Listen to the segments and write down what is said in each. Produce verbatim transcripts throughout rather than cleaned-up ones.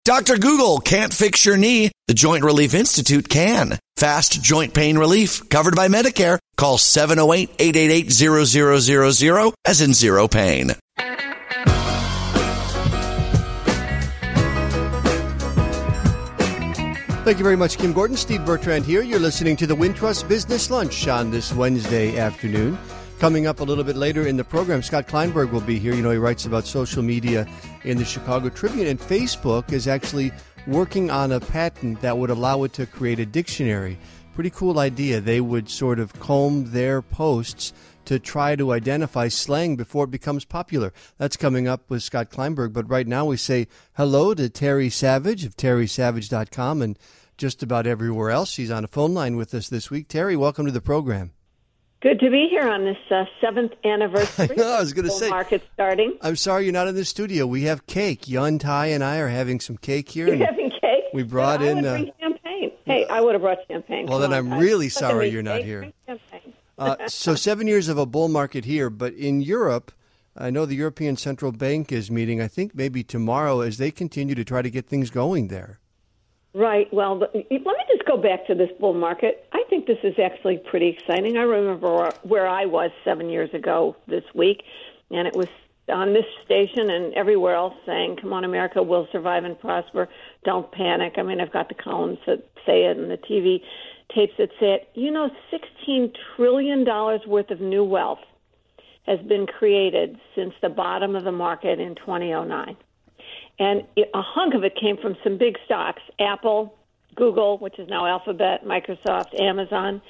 Doctor Google can't fix your knee. The Joint Relief Institute can. Fast joint pain relief covered by Medicare. Call seven oh eight, eight eight eight, zero zero zero zero as in zero pain. Thank you very much, Kim Gordon. Steve Bertrand here. You're listening to the Wintrust Business Lunch on this Wednesday afternoon. Coming up a little bit later in the program, Scott Kleinberg will be here. You know, he writes about social media in the Chicago Tribune, and Facebook is actually working on a patent that would allow it to create a dictionary. Pretty cool idea. They would sort of comb their posts to try to identify slang before it becomes popular. That's coming up with Scott Kleinberg. But right now we say hello to Terry Savage of terry savage dot com and just about everywhere else. She's on a phone line with us this week. Terry, welcome to the program. Good to be here on this uh, seventh anniversary. I know, I was going to say. Market starting. I'm sorry you're not in the studio. We have cake. Yun, Ty, and I are having some cake here. You're having cake? We brought yeah, I in. would uh, bring champagne. Hey, I would have brought champagne. Well, Come then on, I'm Ty. really Look sorry at me, you're not cake, here. drink champagne. uh, so seven years of a bull market here, but in Europe, I know the European Central Bank is meeting, I think maybe tomorrow, as they continue to try to get things going there. Right. Well, let me just go back to this bull market. I think this is actually pretty exciting. I remember where I was seven years ago this week, and it was on this station and everywhere else saying, come on, America, we'll survive and prosper. Don't panic. I mean, I've got the columns that say it and the T V tapes that say it. You know, sixteen trillion dollars worth of new wealth has been created since the bottom of the market in two thousand nine. And a hunk of it came from some big stocks, Apple, Google, which is now Alphabet, Microsoft, Amazon.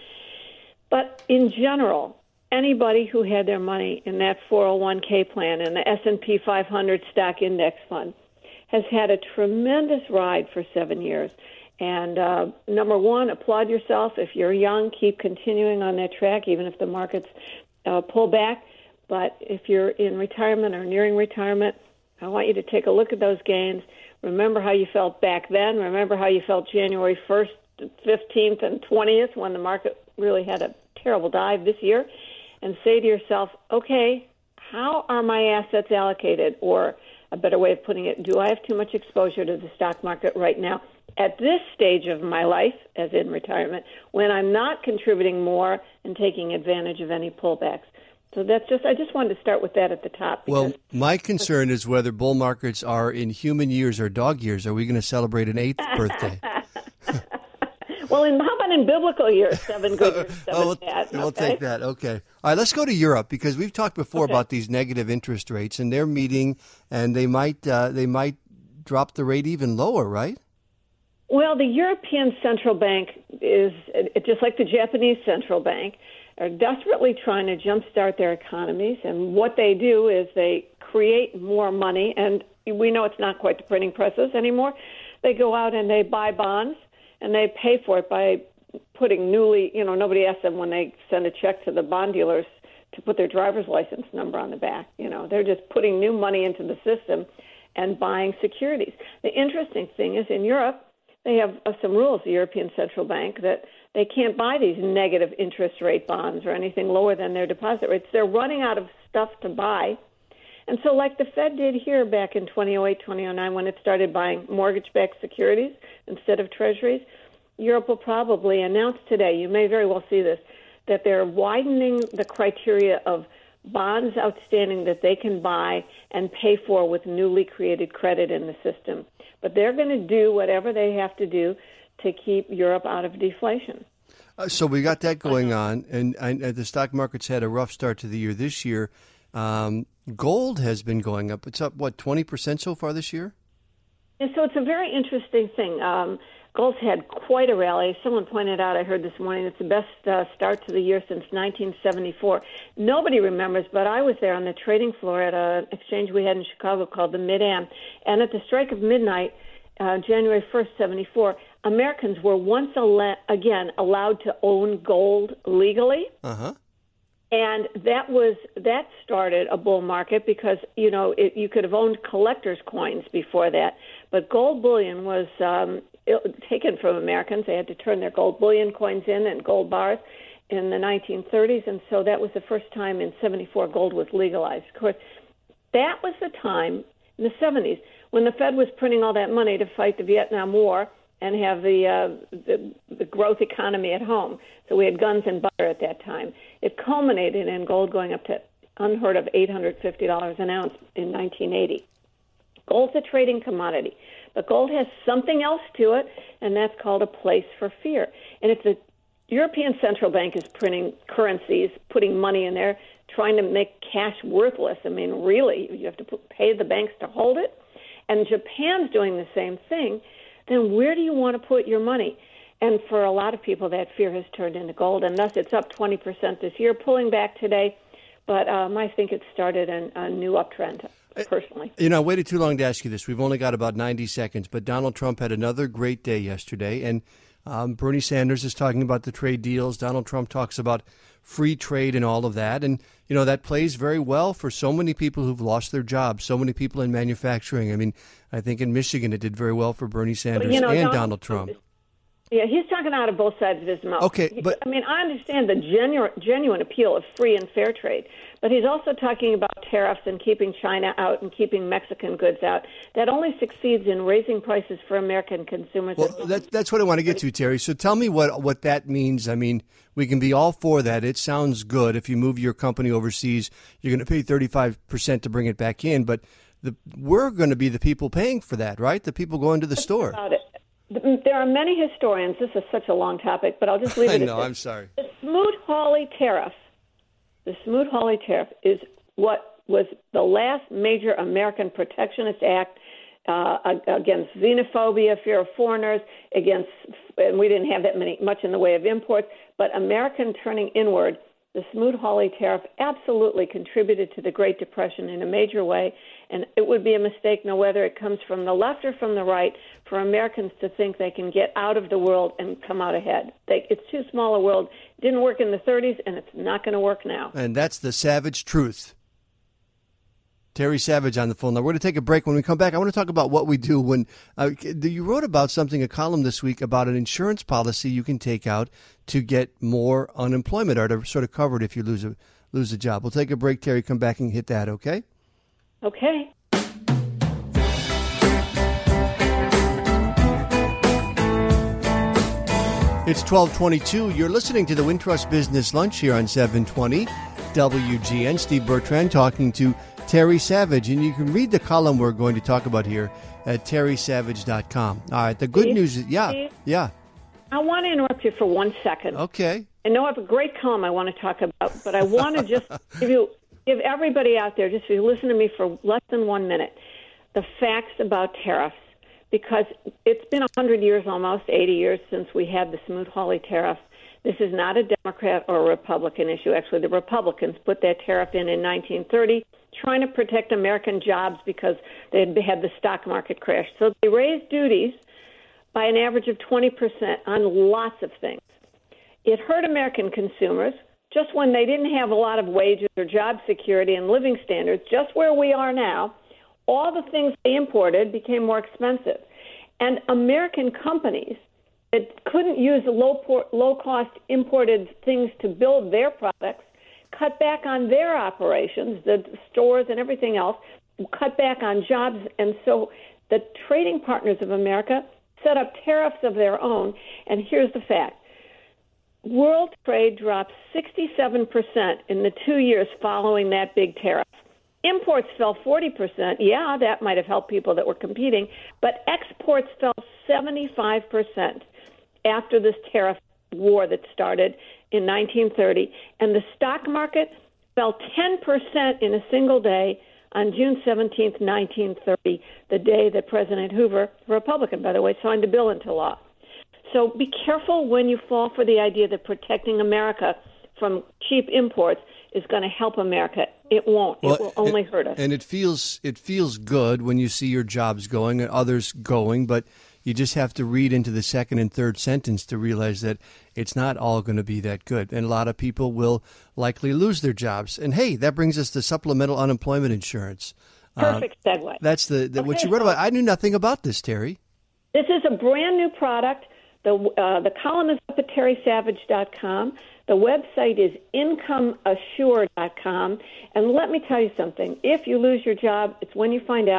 But in general, anybody who had their money in that four oh one k plan and the S and P five hundred stock index fund has had a tremendous ride for seven years. And uh, number one, applaud yourself. If you're young, keep continuing on that track, even if the markets uh, pull back. But if you're in retirement or nearing retirement, I want you to take a look at those gains. Remember how you felt back then. Remember how you felt January first, fifteenth, and twentieth when the market really had a terrible dive this year. And say to yourself, okay, how are my assets allocated? Or a better way of putting it, do I have too much exposure to the stock market right now at this stage of my life, as in retirement, when I'm not contributing more and taking advantage of any pullbacks? So that's just, I just wanted to start with that at the top. Well, my concern is whether bull markets are in human years or dog years. Are we going to celebrate an eighth birthday? Well, in, how about in biblical years, seven good years, seven oh, we'll, bad? We'll okay? take that. Okay. All right, let's go to Europe because we've talked before okay. about these negative interest rates, and they're meeting, and they might uh, they might drop the rate even lower, right? Well, the European Central Bank is, just like the Japanese Central Bank, are desperately trying to jumpstart their economies. And what they do is they create more money. And we know it's not quite the printing presses anymore. They go out and they buy bonds, and they pay for it by putting newly, you know, nobody asks them when they send a check to the bond dealers to put their driver's license number on the back. You know, they're just putting new money into the system and buying securities. The interesting thing is in Europe, they have uh, some rules, the European Central Bank, that they can't buy these negative interest rate bonds or anything lower than their deposit rates. They're running out of stuff to buy. And so like the Fed did here back in two thousand eight, two thousand nine, when it started buying mortgage-backed securities instead of treasuries, Europe will probably announce today, you may very well see this, that they're widening the criteria of bonds outstanding that they can buy and pay for with newly created credit in the system. But they're going to do whatever they have to do to keep Europe out of deflation. Uh, so we got that going on, and, and the stock market's had a rough start to the year this year. Um, gold has been going up. It's up, what, twenty percent so far this year? And so it's a very interesting thing. Um, gold's had quite a rally. Someone pointed out, I heard this morning, it's the best uh, start to the year since nineteen seventy-four. Nobody remembers, but I was there on the trading floor at an exchange we had in Chicago called the Mid-Am. And at the strike of midnight, uh, January first, seventy-four, Americans were once al- again allowed to own gold legally. Uh-huh. And that was that started a bull market because, you know, it, you could have owned collector's coins before that. But gold bullion was um, it, taken from Americans. They had to turn their gold bullion coins in and gold bars in the nineteen thirties. And so that was the first time in seventy-four gold was legalized. Of course, that was the time in the seventies when the Fed was printing all that money to fight the Vietnam War and have the, uh, the the growth economy at home. So we had guns and butter at that time. It culminated in gold going up to unheard of eight hundred fifty dollars an ounce in nineteen eighty. Gold's a trading commodity, but gold has something else to it, and that's called a place for fear. And it's a European Central Bank is printing currencies, putting money in there, trying to make cash worthless. I mean, really, you have to put, pay the banks to hold it. And Japan's doing the same thing. Then where do you want to put your money? And for a lot of people, that fear has turned into gold, and thus it's up twenty percent this year, pulling back today. But um, I think it started an, a new uptrend, personally. You know, I waited too long to ask you this. We've only got about ninety seconds, but Donald Trump had another great day yesterday, and um, Bernie Sanders is talking about the trade deals. Donald Trump talks about free trade and all of that, and, you know, that plays very well for so many people who've lost their jobs, so many people in manufacturing. I mean, I think in Michigan it did very well for Bernie Sanders well, you know, and Donald, Donald Trump. Yeah, he's talking out of both sides of his mouth. Okay, but I mean, I understand the genuine, genuine appeal of free and fair trade, but he's also talking about tariffs and keeping China out and keeping Mexican goods out. That only succeeds in raising prices for American consumers. Well, that, that's what I want to get to, Terry. So tell me what, what that means. I mean, we can be all for that. It sounds good. If you move your company overseas, you're going to pay thirty-five percent to bring it back in, but the, we're going to be the people paying for that, right? The people going to the Think store. About it. There are many historians. This is such a long topic, but I'll just leave it I at know, this. I'm sorry. The Smoot-Hawley tariff, the Smoot-Hawley tariff is what was the last major American protectionist act uh, against xenophobia, fear of foreigners, against, and we didn't have that many much in the way of imports, but American turning inward. The Smoot-Hawley tariff absolutely contributed to the Great Depression in a major way, and it would be a mistake, no whether it comes from the left or from the right, for Americans to think they can get out of the world and come out ahead. They, it's too small a world. It didn't work in the thirties, and it's not going to work now. And that's the savage truth. Terry Savage on the phone. Now, we're going to take a break. When we come back, I want to talk about what we do when uh, you wrote about something, a column this week about an insurance policy you can take out to get more unemployment or to sort of cover it if you lose a lose a job. We'll take a break, Terry. Come back and hit that, okay? Okay. It's twelve twenty-two. You're listening to the Wintrust Business Lunch here on seven twenty W G N. Steve Bertrand talking to Terry Savage, and you can read the column we're going to talk about here at terry savage dot com. All right, the good Steve, news is, yeah, Steve, yeah. I want to interrupt you for one second. Okay. I know I have a great column I want to talk about, but I want to just give you, give everybody out there, just if you listen to me for less than one minute, the facts about tariffs, because it's been one hundred years, almost eighty years, since we had the Smoot-Hawley tariff. This is not a Democrat or a Republican issue. Actually, the Republicans put that tariff in in nineteen thirty, trying to protect American jobs because they had had the stock market crash. So they raised duties by an average of twenty percent on lots of things. It hurt American consumers just when they didn't have a lot of wages or job security and living standards, just where we are now. All the things they imported became more expensive. And American companies that couldn't use low low-cost imported things to build their products cut back on their operations, the stores and everything else, cut back on jobs. And so the trading partners of America set up tariffs of their own. And here's the fact. World trade dropped sixty-seven percent in the two years following that big tariff. Imports fell forty percent. Yeah, that might have helped people that were competing, but exports fell seventy-five percent after this tariff war that started in nineteen thirty. And the stock market fell ten percent in a single day on June seventeenth, nineteen thirty, the day that President Hoover, a Republican, by the way, signed the bill into law. So be careful when you fall for the idea that protecting America from cheap imports is going to help America. It won't. Well, it will only it, hurt us. And it feels it feels good when you see your jobs going and others going, but you just have to read into the second and third sentence to realize that it's not all going to be that good. And a lot of people will likely lose their jobs. And, hey, that brings us to supplemental unemployment insurance. Perfect uh, segue. That's the, the okay, what you wrote about. I knew nothing about this, Terry. This is a brand new product. The uh, the column is up at terry savage dot com. The website is income assure dot com. And let me tell you something. If you lose your job, it's when you find out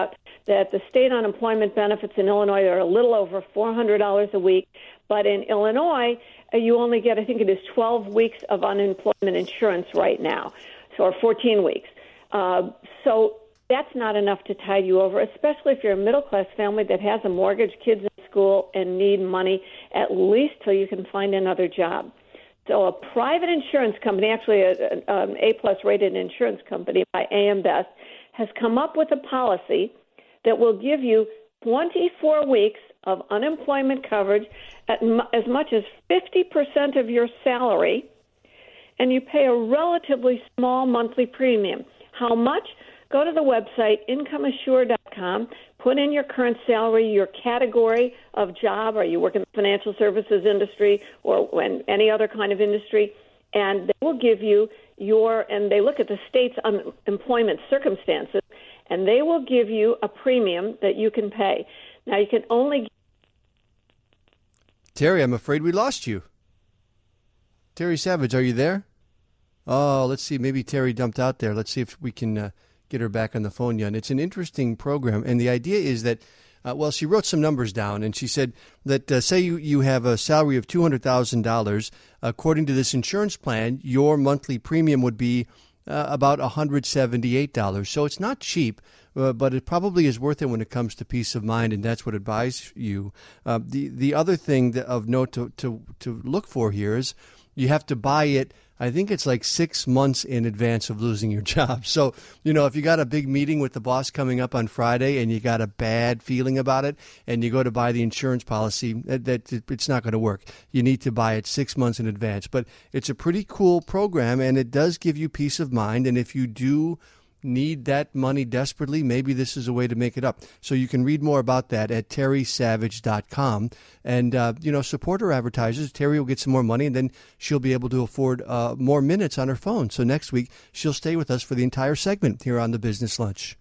that the state unemployment benefits in Illinois are a little over four hundred dollars a week, but in Illinois, uh, you only get, I think it is twelve weeks of unemployment insurance right now, so or fourteen weeks. Uh, so that's not enough to tide you over, especially if you're a middle-class family that has a mortgage, kids in school, and need money at least till you can find another job. So a private insurance company, actually an A-plus rated insurance company by A M Best, has come up with a policy that will give you twenty-four weeks of unemployment coverage at m- as much as fifty percent of your salary, and you pay a relatively small monthly premium. How much? Go to the website, income assure dot com, put in your current salary, your category of job, are you work in the financial services industry or when, any other kind of industry, and they will give you your, and they look at the state's unemployment circumstances, and they will give you a premium that you can pay. Now, you can only... Terry, I'm afraid we lost you. Terry Savage, are you there? Oh, let's see. Maybe Terry dumped out there. Let's see if we can uh, get her back on the phone, Jan. It's an interesting program, and the idea is that, uh, well, she wrote some numbers down, and she said that, uh, say you, you have a salary of two hundred thousand dollars. According to this insurance plan, your monthly premium would be uh, about one hundred seventy-eight dollars. So it's not cheap, uh, but it probably is worth it when it comes to peace of mind, and that's what it buys you. Uh, the the other thing that, of note to, to, to look for here is you have to buy it, I think it's like six months in advance of losing your job. So, you know, if you got a big meeting with the boss coming up on Friday and you got a bad feeling about it and you go to buy the insurance policy, that, that it's not going to work. You need to buy it six months in advance. But it's a pretty cool program, and it does give you peace of mind. And if you do need that money desperately, maybe this is a way to make it up. So you can read more about that at terry savage dot com. And, uh, you know, support her advertisers. Terry will get some more money, and then she'll be able to afford uh, more minutes on her phone. So next week, she'll stay with us for the entire segment here on the Business Lunch.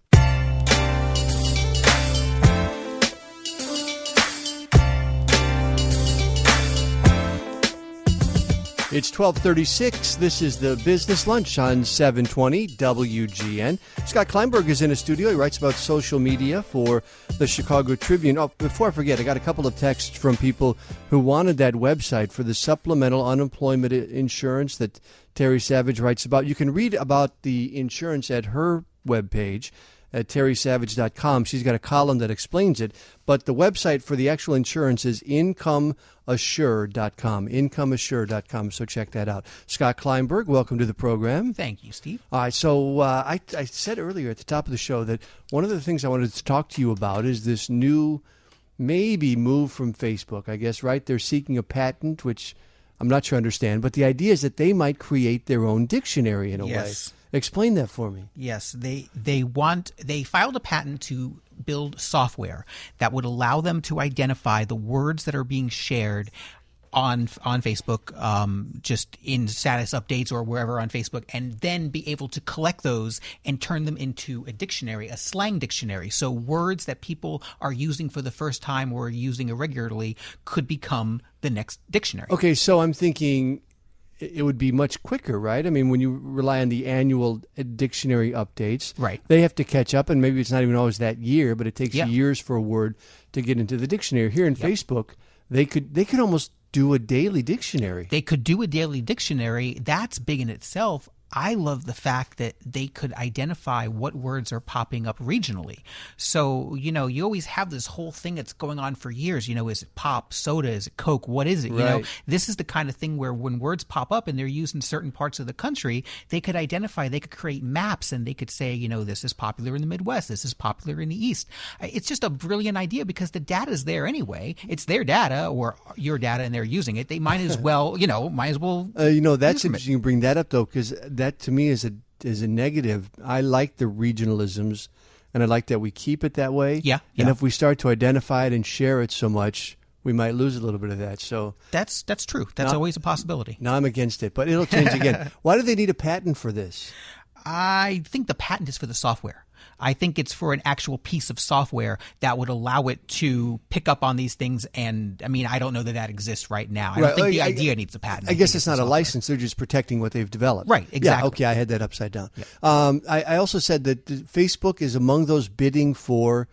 It's twelve thirty-six. This is the Business Lunch on seven twenty W G N. Scott Kleinberg is in the studio. He writes about social media for the Chicago Tribune. Oh, before I forget, I got a couple of texts from people who wanted that website for the supplemental unemployment insurance that Terry Savage writes about. You can read about the insurance at her webpage at terry savage dot com. She's got a column that explains it. But the website for the actual insurance is income assure dot com. income assure dot com. So check that out. Scott Kleinberg, welcome to the program. Thank you, Steve. All right. So uh, I, I said earlier at the top of the show that one of the things I wanted to talk to you about is this new maybe move from Facebook, I guess, right? They're seeking a patent, which I'm not sure I understand. But the idea is that they might create their own dictionary in a Yes. way. Explain that for me. Yes, they they want they filed a patent to build software that would allow them to identify the words that are being shared on on Facebook, um, just in status updates or wherever on Facebook, and then be able to collect those and turn them into a dictionary, a slang dictionary. So words that people are using for the first time or using irregularly could become the next dictionary. Okay, so I'm thinking it would be much quicker, right? I mean, when you rely on the annual dictionary updates, right, they have to catch up, and maybe it's not even always that year, but it takes yeah. years for a word to get into the dictionary. Here in yep. Facebook, they could they could almost do a daily dictionary. They could do a daily dictionary. That's big in itself. I love the fact that they could identify what words are popping up regionally. So, you know, you always have this whole thing that's going on for years. You know, is it pop, soda, is it Coke? What is it? Right. You know, this is the kind of thing where when words pop up and they're used in certain parts of the country, they could identify, they could create maps, and they could say, you know, this is popular in the Midwest, this is popular in the East. It's just a brilliant idea because the data is there anyway. It's their data or your data, and they're using it. They might as well, you know, might as well. Uh, you know, that's interesting you bring that up, though, because that to me is a is a negative. I like the regionalisms, and I like that we keep it that way. Yeah, yeah. And if we start to identify it and share it so much, we might lose a little bit of that. So that's that's true. That's now, always a possibility. Now I'm against it, but it'll change again. Why do they need a patent for this? I think the patent is for the software. I think it's for an actual piece of software that would allow it to pick up on these things. And I mean, I don't know that that exists right now. I right. don't think I, the I, idea needs a patent. I, I guess it's it's not a license. They're just protecting what they've developed. Right, exactly. Yeah, okay, I had that upside down. Yeah. Um, I, I also said that Facebook is among those bidding for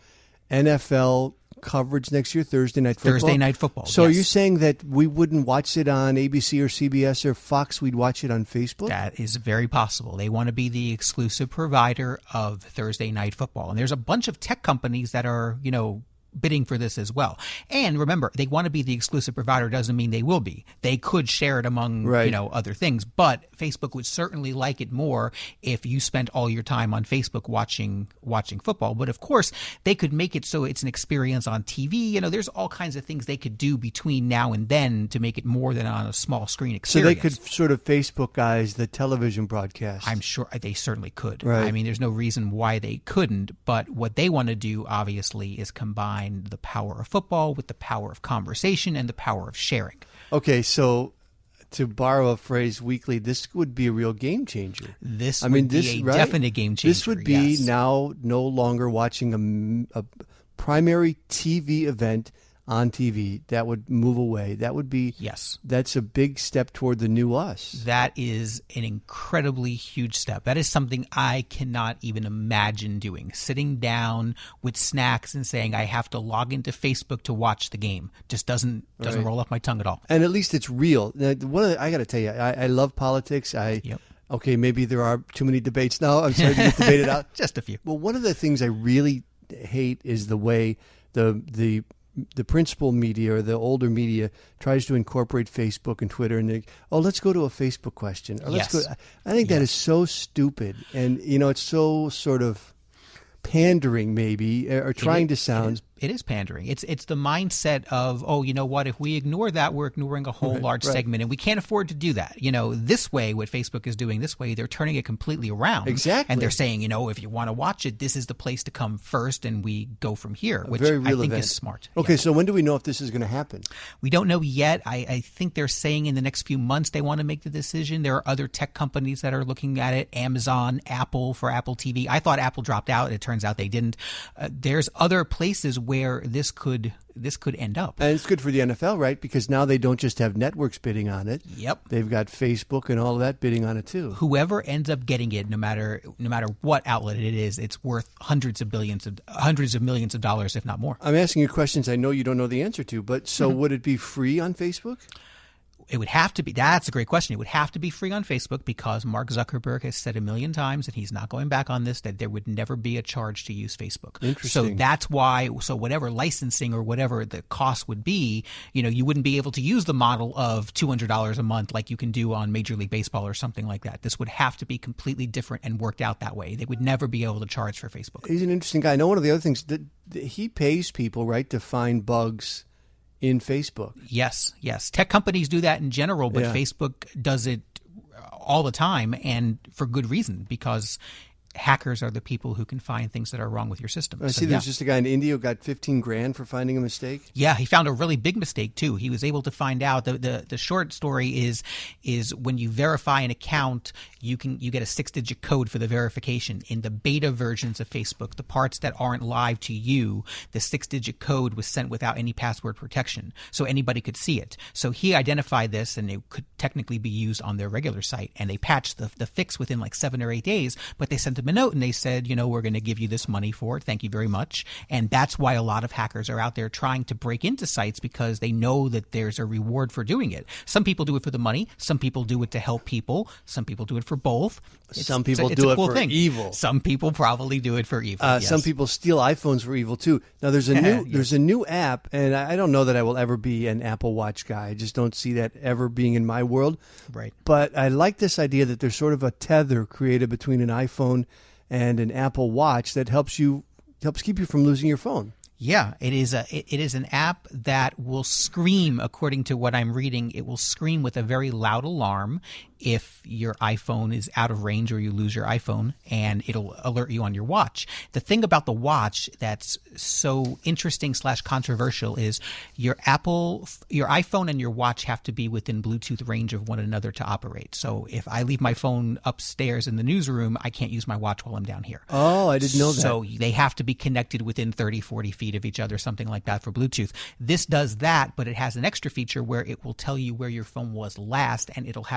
N F L coverage next year, Thursday Night Football. Thursday Night Football, So yes. are you saying that we wouldn't watch it on A B C or C B S or Fox, we'd watch it on Facebook? That is very possible. They want to be the exclusive provider of Thursday Night Football. And there's a bunch of tech companies that are, you know, bidding for this as well. And remember, they want to be the exclusive provider doesn't mean they will be. They could share it among, right. you know, other things. But Facebook would certainly like it more if you spent all your time on Facebook watching watching football. But of course, they could make it so it's an experience on T V. You know, there's all kinds of things they could do between now and then to make it more than on a small screen experience. So they could sort of Facebookize the television broadcast. I'm sure they certainly could. Right. I mean, there's no reason why they couldn't. But what they want to do, obviously, is combine the power of football with the power of conversation and the power of sharing. Okay, so to borrow a phrase weekly, this would be a real game changer. This I would mean, be this, a right? definite game changer. This would be yes. now no longer watching a, a primary T V event on T V. That would move away. That would be Yes. That's a big step toward the new us. That is an incredibly huge step. That is something I cannot even imagine doing. Sitting down with snacks and saying I have to log into Facebook to watch the game just doesn't doesn't Right. roll off my tongue at all. And at least it's real. Now, one of the, I got to tell you, I, I love politics. I Yep. Okay, maybe there are too many debates now. I'm sorry to get debated out. Just a few. Well, one of the things I really hate is the way the the the principal media or the older media tries to incorporate Facebook and Twitter, and they, oh, let's go to a Facebook question. Or let's Yes. go. I think that is so stupid, and you know, it's so sort of pandering, maybe, or trying It to is- sound. It is, it is pandering. It's it's the mindset of, oh, you know what? If we ignore that, we're ignoring a whole Right, large right. segment, and we can't afford to do that. You know, this way, what Facebook is doing this way, they're turning it completely around. Exactly. And they're saying, you know, if you want to watch it, this is the place to come first, and we go from here, A which very I real think event. is smart. Okay, Yeah. so when do we know if this is going to happen? We don't know yet. I, I think they're saying in the next few months they want to make the decision. There are other tech companies that are looking at it. Amazon, Apple for Apple T V. I thought Apple dropped out. It turns out they didn't. Uh, there's other places where this could this could end up. And it's good for the N F L, right? Because now they don't just have networks bidding on it. Yep. They've got Facebook and all of that bidding on it too. Whoever ends up getting it, no matter no matter what outlet it is, it's worth hundreds of billions of hundreds of millions of dollars, if not more. I'm asking you questions I know you don't know the answer to, but so would it be free on Facebook? It would have to be. That's a great question. It would have to be free on Facebook because Mark Zuckerberg has said a million times, and he's not going back on this, that there would never be a charge to use Facebook. Interesting. So that's why. So whatever licensing or whatever the cost would be, you know, you wouldn't be able to use the model of two hundred dollars a month like you can do on Major League Baseball or something like that. This would have to be completely different and worked out that way. They would never be able to charge for Facebook. He's an interesting guy. I know one of the other things that that he pays people, right, to find bugs in Facebook. Yes, yes. Tech companies do that in general, but Yeah. Facebook does it all the time and for good reason because hackers are the people who can find things that are wrong with your system. I So, see yeah. there's just a guy in India who got fifteen grand for finding a mistake. Yeah, he found a really big mistake too. He was able to find out the, the the short story is is when you verify an account, you can you get a six digit code for the verification. In the beta versions of Facebook, the parts that aren't live to you, the six digit code was sent without any password protection, so anybody could see it. So he identified this, and it could technically be used on their regular site. And they patched the the fix within like seven or eight days. But they sent him a note and they said, you know, we're going to give you this money for it. Thank you very much. And that's why a lot of hackers are out there trying to break into sites because they know that there's a reward for doing it. Some people do it for the money. Some people do it to help people. Some people do it for both. It's, Some it's a- people it's do a it cool for thing. evil. Some people probably do it for evil. Uh, yes. Some people steal iPhones for evil too. Now there's a new Yes. there's a new app, and I I don't know that I will ever be an Apple Watch guy. I just don't see that ever being in my world. Right. But I like this idea that there's sort of a tether created between an iPhone and an Apple Watch that helps you helps keep you from losing your phone. Yeah, it is a it it is an app that will scream, according to what I'm reading, it will scream with a very loud alarm if your iPhone is out of range or you lose your iPhone, and it'll alert you on your watch. The thing about the watch that's so interesting slash controversial is your Apple, your iPhone and your watch have to be within Bluetooth range of one another to operate. So if I leave my phone upstairs in the newsroom, I can't use my watch while I'm down here. Oh, I didn't know that. So they have to be connected within thirty, forty feet of each other, something like that for Bluetooth. This does that, but it has an extra feature where it will tell you where your phone was last, and it'll have that information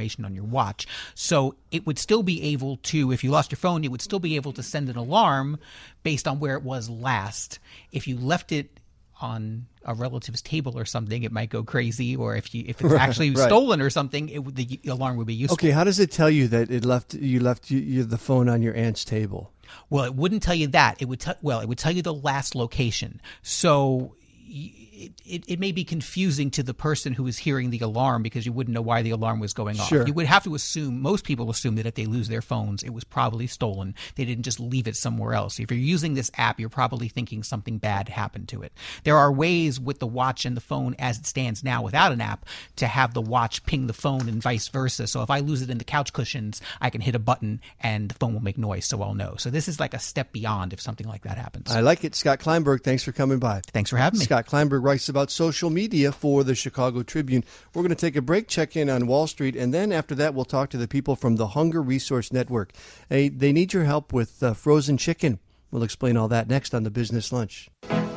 information on your watch. So it would still be able to, if you lost your phone, it would still be able to send an alarm based on where it was last. If you left it on a relative's table or something, it might go crazy. Or if you if it's actually right. stolen or something, it would, the alarm would be useful. Okay, how does it tell you that it left you left you, you the phone on your aunt's table? Well, it wouldn't tell you that. It would tell well, it would tell you the last location. So it, it, it may be confusing to the person who is hearing the alarm because you wouldn't know why the alarm was going off. Sure. You would have to assume, most people assume that if they lose their phones, it was probably stolen. They didn't just leave it somewhere else. If you're using this app, you're probably thinking something bad happened to it. There are ways with the watch and the phone as it stands now without an app to have the watch ping the phone and vice versa. So if I lose it in the couch cushions, I can hit a button and the phone will make noise, so I'll know. So this is like a step beyond if something like that happens. I like it. Scott Kleinberg, thanks for coming by. Thanks for having me. Scott Kleinberg writes about social media for the Chicago Tribune. We're going to take a break, check in on Wall Street, and then after that we'll talk to the people from the Hunger Resource Network. Hey, they need your help with uh, frozen chicken. We'll explain all that next on the Business Lunch.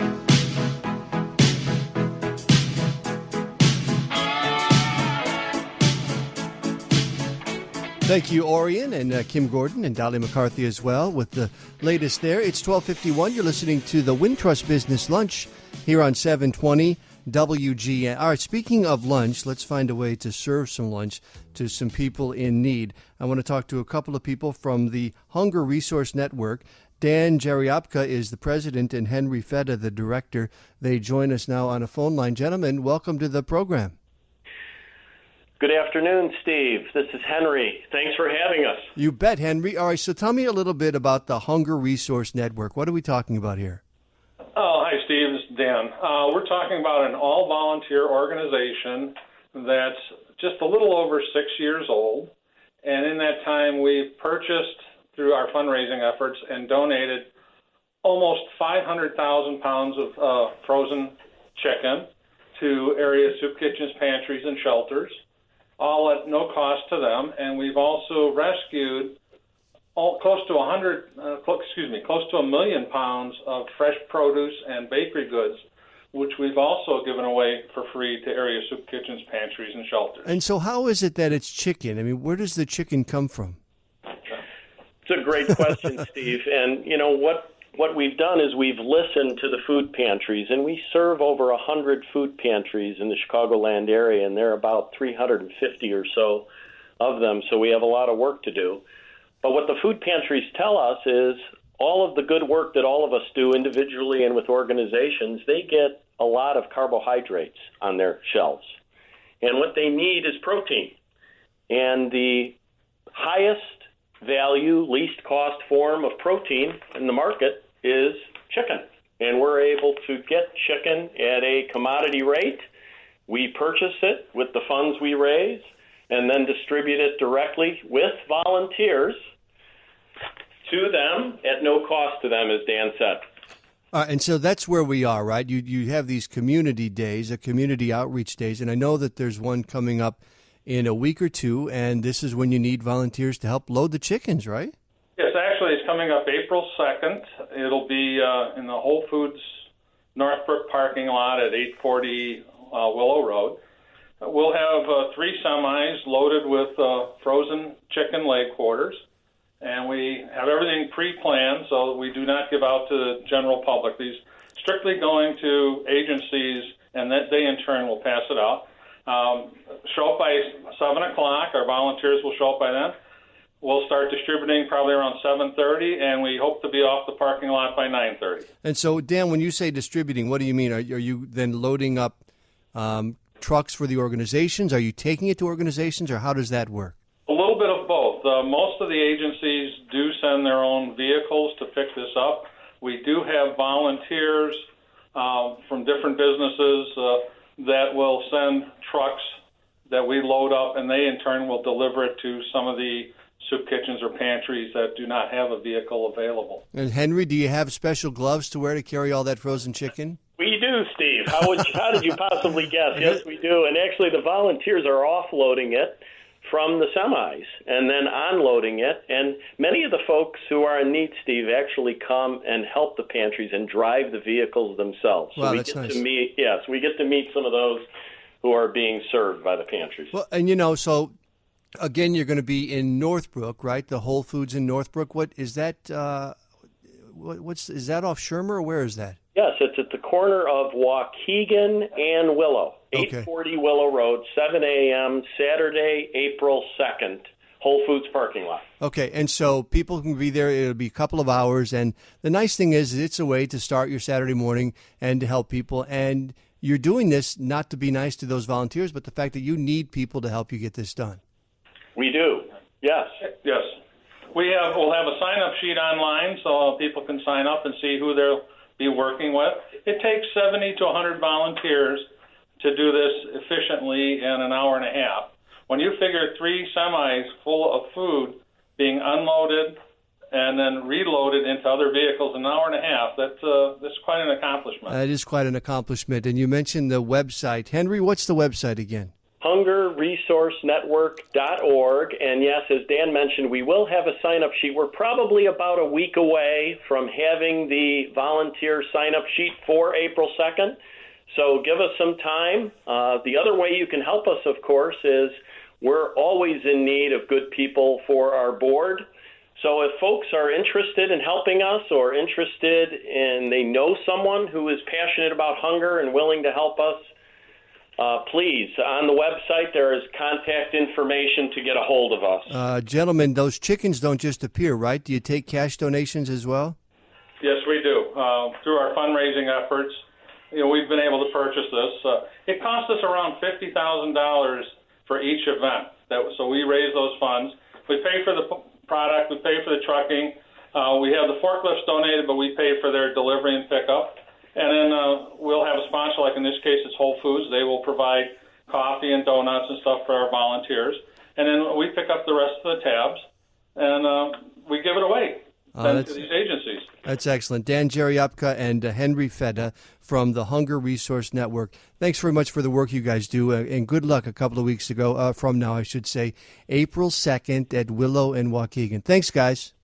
Thank you, Orion, and uh, Kim Gordon, and Dolly McCarthy as well with the latest there. It's twelve fifty-one. You're listening to the Wintrust Business Lunch here on seven twenty W G N. All right, speaking of lunch, let's find a way to serve some lunch to some people in need. I want to talk to a couple of people from the Hunger Resource Network. Dan Jeryabka is the president and Henry Feta the director. They join us now on a phone line. Gentlemen, welcome to the program. Good afternoon, Steve. This is Henry. Thanks for having us. You bet, Henry. All right, so tell me a little bit about the Hunger Resource Network. What are we talking about here? Oh, hi, Steve. This is Dan. Uh, we're talking about an all-volunteer organization that's just a little over six years old. And in that time, we've purchased, through our fundraising efforts, and donated almost five hundred thousand pounds of uh, frozen chicken to area soup kitchens, pantries, and shelters, all at no cost to them. And we've also rescued all, close to one hundred, uh, excuse me, close to a million pounds of fresh produce and bakery goods, which we've also given away for free to area soup kitchens, pantries, and shelters. And so how is it that it's chicken? I mean, where does the chicken come from? It's a great question, Steve. And, you know, what what we've done is we've listened to the food pantries, and we serve over one hundred food pantries in the Chicagoland area, and there are about three hundred fifty or so of them, so we have a lot of work to do. But what the food pantries tell us is all of the good work that all of us do individually and with organizations, they get a lot of carbohydrates on their shelves. And what they need is protein. And the highest value, least cost form of protein in the market is chicken. And we're able to get chicken at a commodity rate. We purchase it with the funds we raise and then distribute it directly with volunteers to them at no cost to them, as Dan said. Uh, and so that's where we are, right? You you have these community days, a community outreach days, and I know that there's one coming up in a week or two, and this is when you need volunteers to help load the chickens, right? Yes, actually, it's coming up April second. It'll be uh, in the Whole Foods Northbrook parking lot at eight forty uh, Willow Road. We'll have uh, three semis loaded with uh, frozen chicken leg quarters, and we have everything pre-planned so that we do not give out to the general public. These strictly going to agencies, and that they in turn will pass it out. Um, show up by seven o'clock. Our volunteers will show up by then. We'll start distributing probably around seven thirty, and we hope to be off the parking lot by nine thirty. And so, Dan, when you say distributing, what do you mean? Are, are you then loading up um, trucks for the organizations? Are you taking it to organizations, or how does that work? A little bit of both. Uh, most of the agencies do send their own vehicles to pick this up. We do have volunteers uh, from different businesses uh, that will send trucks that we load up, and they in turn will deliver it to some of the soup kitchens or pantries that do not have a vehicle available. And Henry, do you have special gloves to wear to carry all that frozen chicken? We do, Steve. How, would you, how did you possibly guess? Yes, we do. And actually, the volunteers are offloading it from the semis and then unloading it. And many of the folks who are in need, Steve, actually come and help the pantries and drive the vehicles themselves. So wow, we that's get nice. to meet, yes, we get to meet some of those who are being served by the pantries. Well, and you know, so Again, you're going to be in Northbrook, right? The Whole Foods in Northbrook. What is that? Uh, what, what's is that off Shermer, or where is that? Yes, it's at the corner of Waukegan and Willow, eight forty okay. Willow Road, seven a.m., Saturday, April second, Whole Foods parking lot. Okay, and so people can be there. It'll be a couple of hours, and the nice thing is it's a way to start your Saturday morning and to help people. And you're doing this not to be nice to those volunteers, but the fact that you need people to help you get this done. We do, yes. Yes. We have, we'll have a sign-up sheet online so people can sign up and see who they'll be working with. It takes seventy to one hundred volunteers to do this efficiently in an hour and a half. When you figure three semis full of food being unloaded and then reloaded into other vehicles in an hour and a half, that's, uh, that's quite an accomplishment. That is quite an accomplishment. And you mentioned the website. Henry, what's the website again? hunger resource network dot org. And yes, as Dan mentioned, we will have a sign-up sheet. We're probably about a week away from having the volunteer sign-up sheet for April second. So give us some time. Uh, the other way you can help us, of course, is we're always in need of good people for our board. So if folks are interested in helping us or interested in, they know someone who is passionate about hunger and willing to help us, Uh, please, on the website, there is contact information to get a hold of us. Uh, gentlemen, those chickens don't just appear, right? Do you take cash donations as well? Yes, we do. Uh, through our fundraising efforts, you know, we've been able to purchase this. Uh, it costs us around fifty thousand dollars for each event. That, so we raise those funds. We pay for the p- product. We pay for the trucking. Uh, we have the forklifts donated, but we pay for their delivery and pickup. And then uh, we'll have a sponsor, like in this case, it's Whole Foods. They will provide coffee and donuts and stuff for our volunteers. And then we pick up the rest of the tabs, and uh, we give it away uh, to these agencies. That's excellent. Dan Jeryopka and uh, Henry Fedda from the Hunger Resource Network. Thanks very much for the work you guys do, uh, and good luck a couple of weeks ago, uh, from now, I should say, April second at Willow and Waukegan. Thanks, guys.